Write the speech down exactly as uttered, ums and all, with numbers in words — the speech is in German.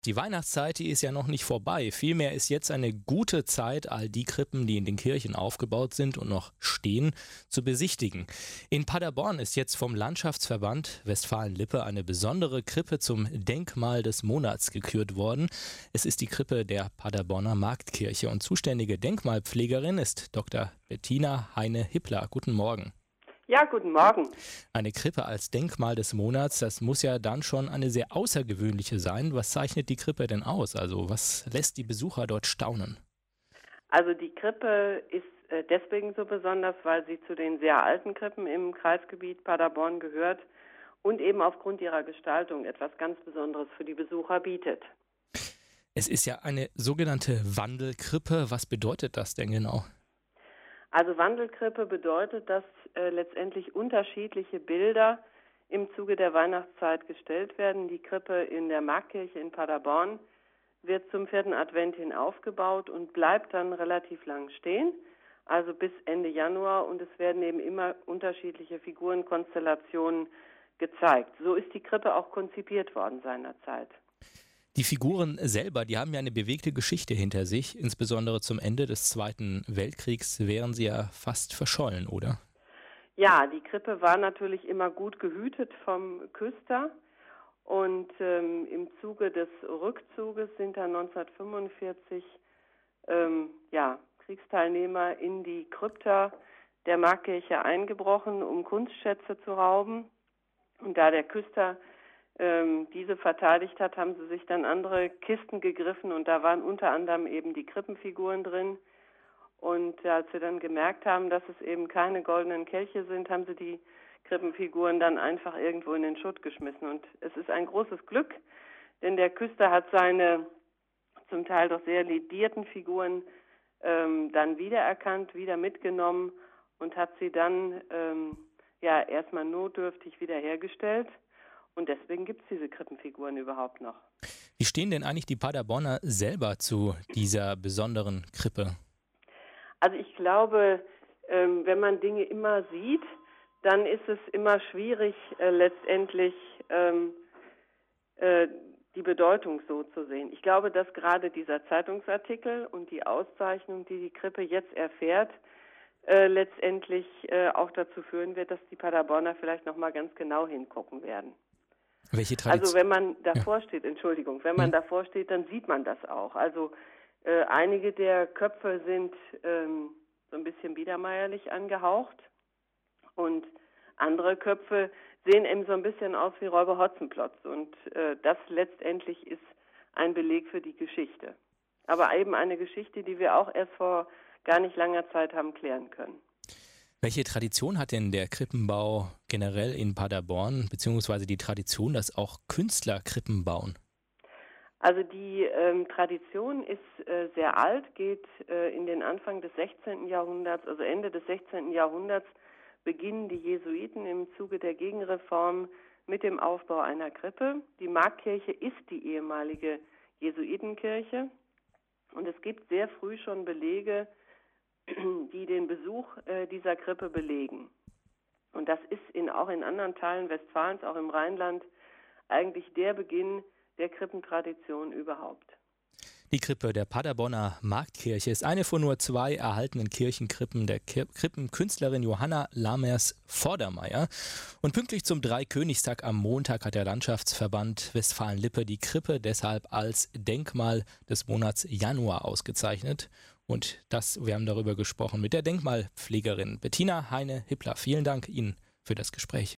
Die Weihnachtszeit, die ist ja noch nicht vorbei. Vielmehr ist jetzt eine gute Zeit, all die Krippen, die in den Kirchen aufgebaut sind und noch stehen, zu besichtigen. In Paderborn ist jetzt vom Landschaftsverband Westfalen-Lippe eine besondere Krippe zum Denkmal des Monats gekürt worden. Es ist die Krippe der Paderborner Marktkirche und zuständige Denkmalpflegerin ist Doktor Bettina Heine-Hippler. Guten Morgen. Ja, guten Morgen. Eine Krippe als Denkmal des Monats, das muss ja dann schon eine sehr außergewöhnliche sein. Was zeichnet die Krippe denn aus? Also was lässt die Besucher dort staunen? Also die Krippe ist äh, deswegen so besonders, weil sie zu den sehr alten Krippen im Kreisgebiet Paderborn gehört und eben aufgrund ihrer Gestaltung etwas ganz Besonderes für die Besucher bietet. Es ist ja eine sogenannte Wandelkrippe. Was bedeutet das denn genau? Also Wandelkrippe bedeutet, dass äh, letztendlich unterschiedliche Bilder im Zuge der Weihnachtszeit gestellt werden. Die Krippe in der Marktkirche in Paderborn wird zum vierten Advent hin aufgebaut und bleibt dann relativ lang stehen, also bis Ende Januar, und es werden eben immer unterschiedliche Figurenkonstellationen gezeigt. So ist die Krippe auch konzipiert worden seinerzeit. Die Figuren selber, die haben ja eine bewegte Geschichte hinter sich. Insbesondere zum Ende des Zweiten Weltkriegs wären sie ja fast verschollen, oder? Ja, die Krippe war natürlich immer gut gehütet vom Küster. Und ähm, im Zuge des Rückzuges sind dann neunzehnhundertfünfundvierzig ähm, ja, Kriegsteilnehmer in die Krypta der Marktkirche eingebrochen, um Kunstschätze zu rauben. Und da der Küster ähm, diese verteidigt hat, haben sie sich dann andere Kisten gegriffen und da waren unter anderem eben die Krippenfiguren drin. Und als sie dann gemerkt haben, dass es eben keine goldenen Kelche sind, haben sie die Krippenfiguren dann einfach irgendwo in den Schutt geschmissen. Und es ist ein großes Glück, denn der Küster hat seine zum Teil doch sehr ledierten Figuren ähm, dann wiedererkannt, wieder mitgenommen und hat sie dann ähm, ja erstmal notdürftig wiederhergestellt. Und deswegen gibt es diese Krippenfiguren überhaupt noch. Wie stehen denn eigentlich die Paderborner selber zu dieser besonderen Krippe? Also ich glaube, ähm, wenn man Dinge immer sieht, dann ist es immer schwierig, äh, letztendlich ähm, äh, die Bedeutung so zu sehen. Ich glaube, dass gerade dieser Zeitungsartikel und die Auszeichnung, die die Krippe jetzt erfährt, äh, letztendlich äh, auch dazu führen wird, dass die Paderborner vielleicht nochmal ganz genau hingucken werden. Welche Tradition? Also wenn man davor ja. steht, Entschuldigung, wenn man hm. davor steht, dann sieht man das auch. Also äh, einige der Köpfe sind ähm, so ein bisschen biedermeierlich angehaucht. Und andere Köpfe sehen eben so ein bisschen aus wie Räuber Hotzenplotz. Und äh, das letztendlich ist ein Beleg für die Geschichte. Aber eben eine Geschichte, die wir auch erst vor gar nicht langer Zeit haben klären können. Welche Tradition hat denn der Krippenbau generell in Paderborn, beziehungsweise die Tradition, dass auch Künstler Krippen bauen? Also die ähm, Tradition ist äh, sehr alt, geht äh, in den Anfang des sechzehnten Jahrhunderts, also Ende des sechzehnten Jahrhunderts, beginnen die Jesuiten im Zuge der Gegenreform mit dem Aufbau einer Krippe. Die Marktkirche ist die ehemalige Jesuitenkirche und es gibt sehr früh schon Belege, die den Besuch äh, dieser Krippe belegen. Und das ist in, auch in anderen Teilen Westfalens, auch im Rheinland, eigentlich der Beginn der Krippentradition überhaupt. Die Krippe der Paderborner Marktkirche ist eine von nur zwei erhaltenen Kirchenkrippen der Krippenkünstlerin Johanna Lamers-Vordermeier. Und pünktlich zum Dreikönigstag am Montag hat der Landschaftsverband Westfalen-Lippe die Krippe deshalb als Denkmal des Monats Januar ausgezeichnet. Und das, wir haben darüber gesprochen mit der Denkmalpflegerin Bettina Heine-Hippler. Vielen Dank Ihnen für das Gespräch.